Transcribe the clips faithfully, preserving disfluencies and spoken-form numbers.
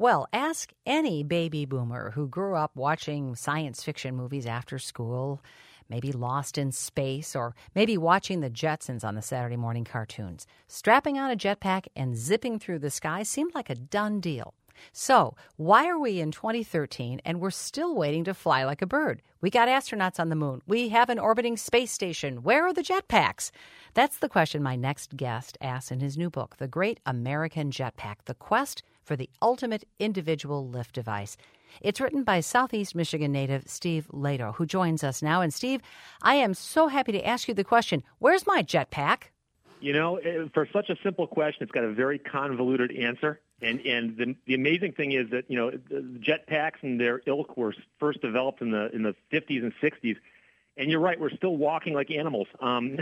Well, ask any baby boomer who grew up watching science fiction movies after school, maybe Lost in Space, or maybe watching the Jetsons on the Saturday morning cartoons. Strapping on a jetpack and zipping through the sky seemed like a done deal. So, why are we in twenty thirteen and we're still waiting to fly like a bird? We got astronauts on the moon. We have an orbiting space station. Where are the jetpacks? That's the question my next guest asks in his new book, The Great American Jetpack, The Quest for the Ultimate Individual Lift Device. It's written by Southeast Michigan native Steve Lehto, who joins us now. And Steve, I am so happy to ask you the question, where's my jetpack? You know, for such a simple question, it's got a very convoluted answer. And and the the amazing thing is that, you know, the jetpacks and their ilk were first developed in the in the fifties and sixties. And you're right, we're still walking like animals. Um,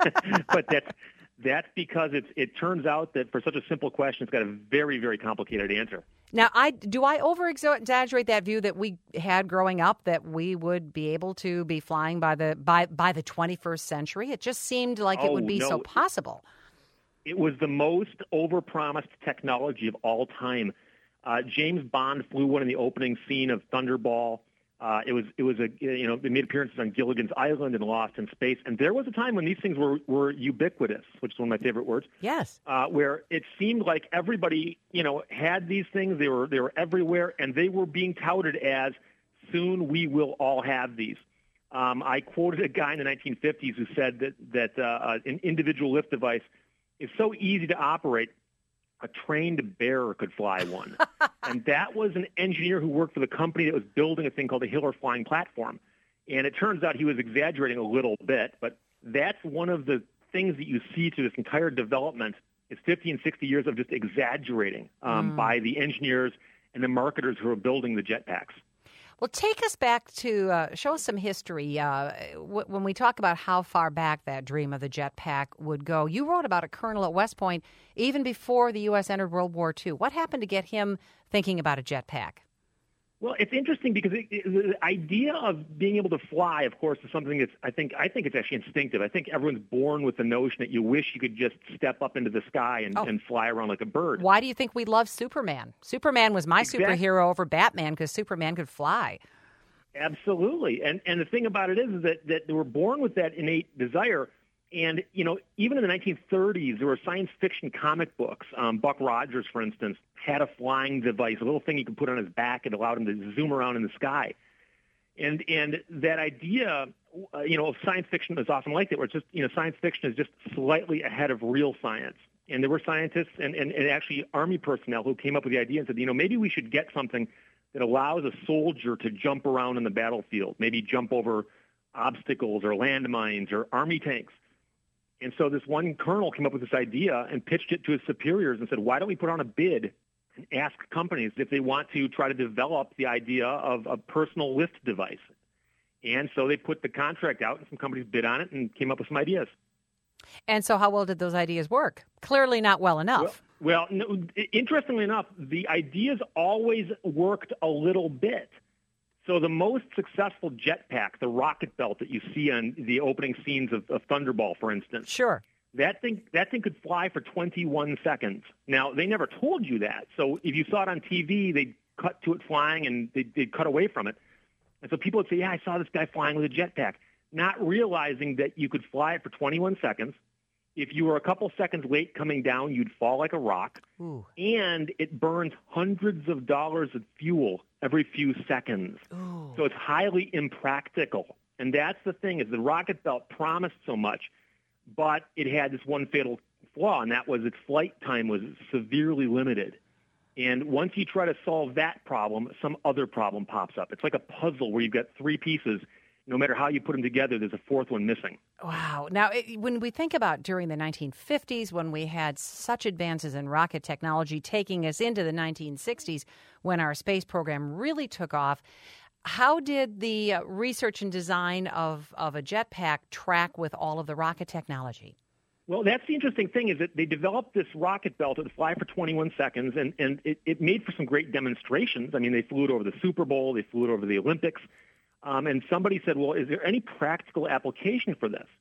but that's that's because it's it turns out that for such a simple question, it's got a very, very complicated answer. Now, I do I over-exaggerate that view that we had growing up that we would be able to be flying by the by by the twenty-first century? It just seemed like oh, it would be no. so possible. It was the most overpromised technology of all time. Uh, James Bond flew one in the opening scene of Thunderball. Uh, it was it was a you know it made appearances on Gilligan's Island and Lost in Space. And there was a time when these things were, were ubiquitous, which is one of my favorite words. Yes. Uh, where it seemed like everybody you know had these things. They were they were everywhere, and they were being touted as soon we will all have these. Um, I quoted a guy in the nineteen fifties who said that that uh, an individual lift device is so easy to operate, a trained bear could fly one. And that was an engineer who worked for the company that was building a thing called the Hiller Flying Platform. And it turns out he was exaggerating a little bit, but that's one of the things that you see through this entire development is fifty and sixty years of just exaggerating um, mm. by the engineers and the marketers who are building the jetpacks. Well, take us back to, uh, show us some history. Uh, w- when we talk about how far back that dream of the jetpack would go, you wrote about a colonel at West Point even before the U S entered World War Two. What happened to get him thinking about a jetpack? Well, it's interesting because it, it, the idea of being able to fly, of course, is something that's, I think, I think it's actually instinctive. I think everyone's born with the notion that you wish you could just step up into the sky and, oh. and fly around like a bird. Why do you think we love Superman? Superman was my exactly. superhero over Batman because Superman could fly. Absolutely. And and the thing about it is, is that, that they were born with that innate desire. And, you know, even in the nineteen thirties, there were science fiction comic books. Um, Buck Rogers, for instance, had a flying device, a little thing he could put on his back. It allowed him to zoom around in the sky. And and that idea, uh, you know, of science fiction is often like that, where it's just, you know, science fiction is just slightly ahead of real science. And there were scientists and, and, and actually Army personnel who came up with the idea and said, you know, maybe we should get something that allows a soldier to jump around in the battlefield, maybe jump over obstacles or landmines or Army tanks. And so this one colonel came up with this idea and pitched it to his superiors and said, why don't we put on a bid and ask companies if they want to try to develop the idea of a personal lift device? And so they put the contract out and some companies bid on it and came up with some ideas. And so how well did those ideas work? Clearly not well enough. Well, well no, interestingly enough, the ideas always worked a little bit. So the most successful jetpack, the rocket belt that you see on the opening scenes of, of Thunderball, for instance. Sure. That thing that thing could fly for twenty-one seconds. Now, they never told you that. So if you saw it on T V, they'd cut to it flying and they'd, they'd cut away from it. And so people would say, yeah, I saw this guy flying with a jetpack, not realizing that you could fly it for twenty-one seconds. If you were a couple seconds late coming down, you'd fall like a rock. Ooh. And it burns hundreds of dollars of fuel every few seconds. Ooh. So it's highly impractical. And that's the thing, is the rocket belt promised so much, but it had this one fatal flaw, and that was its flight time was severely limited. And once you try to solve that problem, some other problem pops up. It's like a puzzle where you've got three pieces. No matter how you put them together, there's a fourth one missing. Wow. Now, it, when we think about during the nineteen fifties, when we had such advances in rocket technology taking us into the nineteen sixties, when our space program really took off, how did the uh, research and design of, of a jetpack track with all of the rocket technology? Well, that's the interesting thing, is that they developed this rocket belt that would fly for twenty-one seconds, and, and it, it made for some great demonstrations. I mean, they flew it over the Super Bowl, they flew it over the Olympics. Um, and somebody said, well, is there any practical application for this?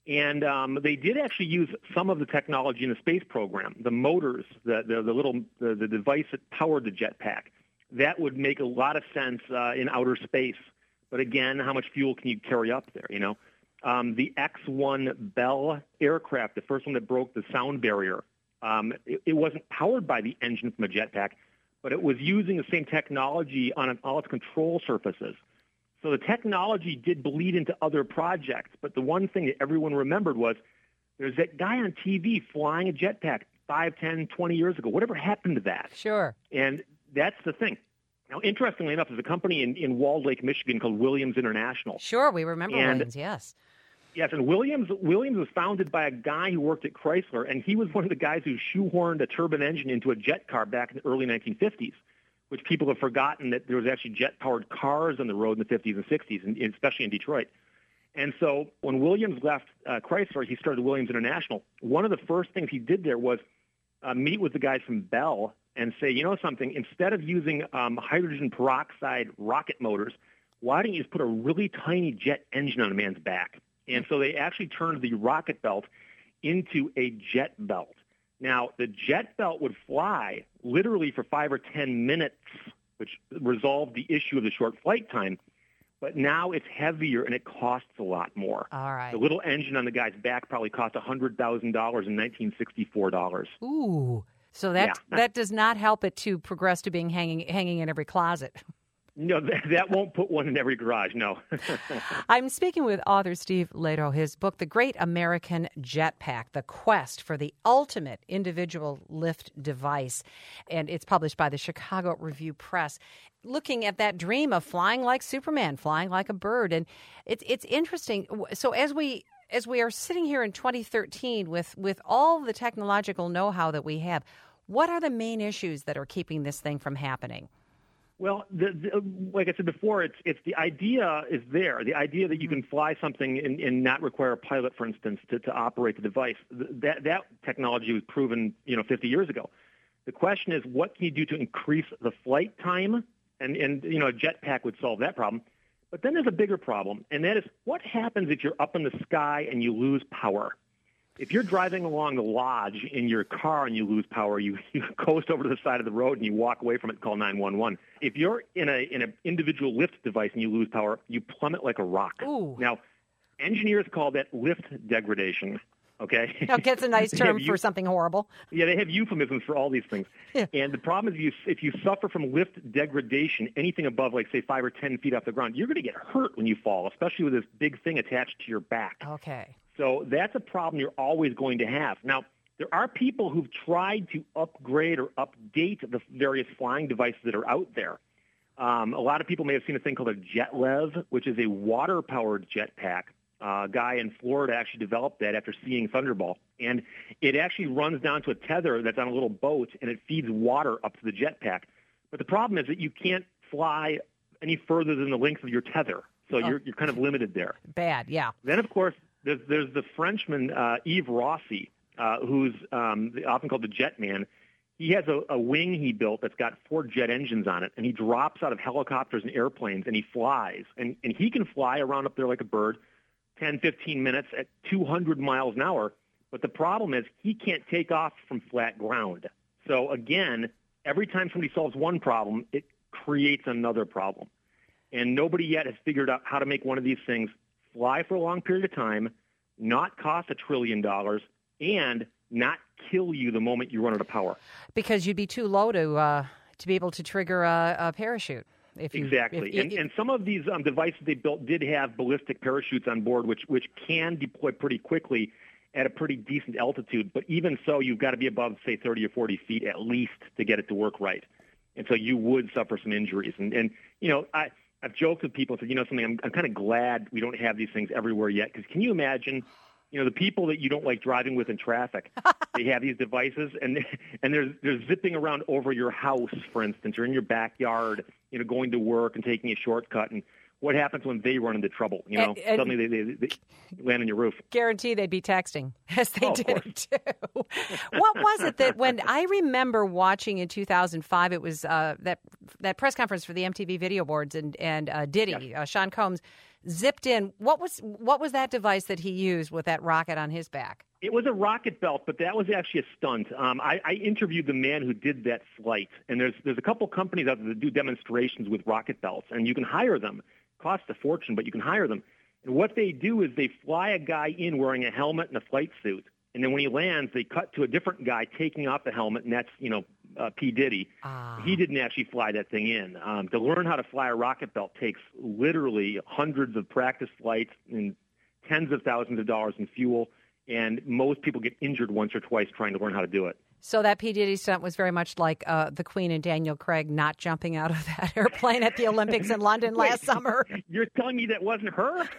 And um, they did actually use some of the technology in the space program, the motors, the the, the little the, the device that powered the jetpack. That would make a lot of sense uh, in outer space. But again, how much fuel can you carry up there? You know, um, the X one Bell aircraft, the first one that broke the sound barrier, um, it, it wasn't powered by the engine from a jetpack, but it was using the same technology on all its control surfaces. So the technology did bleed into other projects, but the one thing that everyone remembered was there's that guy on T V flying a jetpack five, ten, twenty years ago. Whatever happened to that? Sure. And that's the thing. Now, interestingly enough, there's a company in, in Walled Lake, Michigan called Williams International. Sure, we remember and, Williams, yes. Yes, and Williams Williams was founded by a guy who worked at Chrysler, and he was one of the guys who shoehorned a turbine engine into a jet car back in the early nineteen fifties. Which people have forgotten that there was actually jet-powered cars on the road in the fifties and sixties, and especially in Detroit. And so when Williams left uh, Chrysler, he started Williams International. One of the first things he did there was uh, meet with the guys from Bell and say, you know something, instead of using um, hydrogen peroxide rocket motors, why don't you just put a really tiny jet engine on a man's back? And so they actually turned the rocket belt into a jet belt. Now, the jet belt would fly literally for five or ten minutes, which resolved the issue of the short flight time. But now it's heavier and it costs a lot more. All right. The little engine on the guy's back probably cost one hundred thousand dollars in nineteen sixty-four dollars. Ooh. So that yeah. that does not help it to progress to being hanging hanging in every closet. No, that, that won't put one in every garage, no. I'm speaking with author Steve Lehto. His book, The Great American Jetpack, The Quest for the Ultimate Individual Lift Device, and it's published by the Chicago Review Press, looking at that dream of flying like Superman, flying like a bird. And it's it's interesting. So as we as we are sitting here in twenty thirteen with, with all the technological know-how that we have, what are the main issues that are keeping this thing from happening? Well, the, the, like I said before, it's it's the idea is there. The idea that you can fly something and, and not require a pilot, for instance, to, to operate the device. That that technology was proven, you know, fifty years ago. The question is, what can you do to increase the flight time? And and you know, a jetpack would solve that problem. But then there's a bigger problem, and that is, what happens if you're up in the sky and you lose power? If you're driving along the lodge in your car and you lose power, you, you coast over to the side of the road and you walk away from it and call nine one one. If you're in a in an individual lift device and you lose power, you plummet like a rock. Ooh. Now, engineers call that lift degradation, okay? Okay, it's a nice term eu- for something horrible. Yeah, they have euphemisms for all these things. Yeah. And the problem is if you, if you suffer from lift degradation, anything above, like, say, five or ten feet off the ground, you're going to get hurt when you fall, especially with this big thing attached to your back. Okay. So that's a problem you're always going to have. Now, there are people who've tried to upgrade or update the various flying devices that are out there. Um, a lot of people may have seen a thing called a JetLev, which is a water-powered jetpack. Uh, a guy in Florida actually developed that after seeing Thunderball. And it actually runs down to a tether that's on a little boat, and it feeds water up to the jetpack. But the problem is that you can't fly any further than the length of your tether. So Oh. you're, you're kind of limited there. Bad, yeah. Then, of course, There's, there's the Frenchman, uh, Yves Rossi, uh, who's um, often called the Jet Man. He has a, a wing he built that's got four jet engines on it, and he drops out of helicopters and airplanes, and he flies. And, and he can fly around up there like a bird, ten, fifteen minutes at two hundred miles an hour. But the problem is he can't take off from flat ground. So, again, every time somebody solves one problem, it creates another problem. And nobody yet has figured out how to make one of these things fly for a long period of time, not cost a trillion dollars, and not kill you the moment you run out of power. Because you'd be too low to uh, to be able to trigger a, a parachute. If you, exactly. If, and, if, and some of these um, devices they built did have ballistic parachutes on board, which, which can deploy pretty quickly at a pretty decent altitude. But even so, you've got to be above, say, thirty or forty feet at least to get it to work right. And so you would suffer some injuries. And, and you know, I... I've joked with people and said, you know something, I'm, I'm kind of glad we don't have these things everywhere yet. Because can you imagine, you know, the people that you don't like driving with in traffic, they have these devices and and they're, they're zipping around over your house, for instance, or in your backyard, you know, going to work and taking a shortcut. And what happens when they run into trouble? You know, and, and suddenly they, they, they land on your roof. Guarantee they'd be texting, as they oh, did too. What was it that when I remember watching in two thousand five, it was uh, that that press conference for the M T V Video Awards, and and uh, Diddy, Yes. uh, Sean Combs, zipped in. What was what was that device that he used with that rocket on his back? It was a rocket belt, but that was actually a stunt. Um, I, I interviewed the man who did that flight, and there's there's a couple companies out there that do demonstrations with rocket belts, and you can hire them. It costs a fortune, but you can hire them. And what they do is they fly a guy in wearing a helmet and a flight suit, and then when he lands, they cut to a different guy taking off the helmet, and that's, you know, uh, P. Diddy. Ah. He didn't actually fly that thing in. Um, to learn how to fly a rocket belt takes literally hundreds of practice flights and tens of thousands of dollars in fuel. And most people get injured once or twice trying to learn how to do it. So that P. Diddy stunt was very much like uh, the Queen and Daniel Craig not jumping out of that airplane at the Olympics in London Wait, last summer. You're telling me that wasn't her?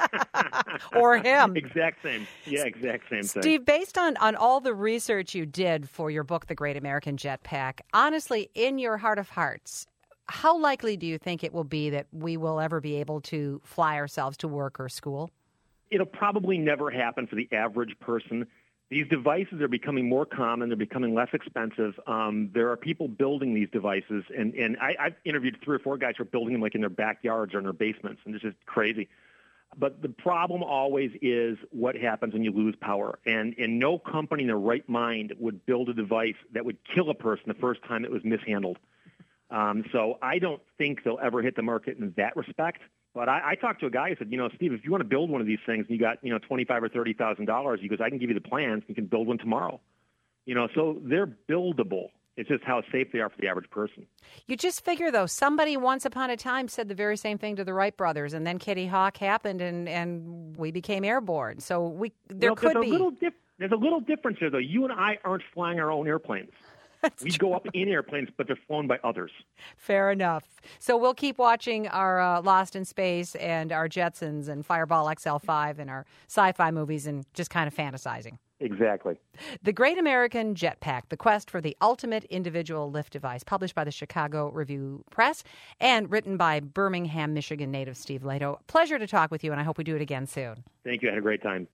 Or him. Exact same. Yeah, exact same thing. Steve, based on, on all the research you did for your book, The Great American Jetpack, honestly, in your heart of hearts, how likely do you think it will be that we will ever be able to fly ourselves to work or school? It'll probably never happen for the average person. These devices are becoming more common. They're becoming less expensive. Um, there are people building these devices, and, and I, I've interviewed three or four guys who are building them like in their backyards or in their basements, and it's just crazy. But the problem always is what happens when you lose power. And, and no company in their right mind would build a device that would kill a person the first time it was mishandled. Um, so I don't think they'll ever hit the market in that respect. But I, I talked to a guy who said, you know, Steve, if you want to build one of these things, and you got, you know, twenty-five or thirty thousand dollars. He goes, I can give you the plans. You can build one tomorrow. You know, so they're buildable. It's just how safe they are for the average person. You just figure, though, somebody once upon a time said the very same thing to the Wright brothers, and then Kitty Hawk happened, and, and we became airborne. So we there well, could there's be. A little dif- there's a little difference there, though. You and I aren't flying our own airplanes. We go up in airplanes, but they're flown by others. Fair enough. So we'll keep watching our uh, Lost in Space and our Jetsons and Fireball X L five and our sci-fi movies and just kind of fantasizing. Exactly. The Great American Jetpack, The Quest for the Ultimate Individual Lift Device, published by the Chicago Review Press and written by Birmingham, Michigan native Steve Lehto. Pleasure to talk with you, and I hope we do it again soon. Thank you. I had a great time.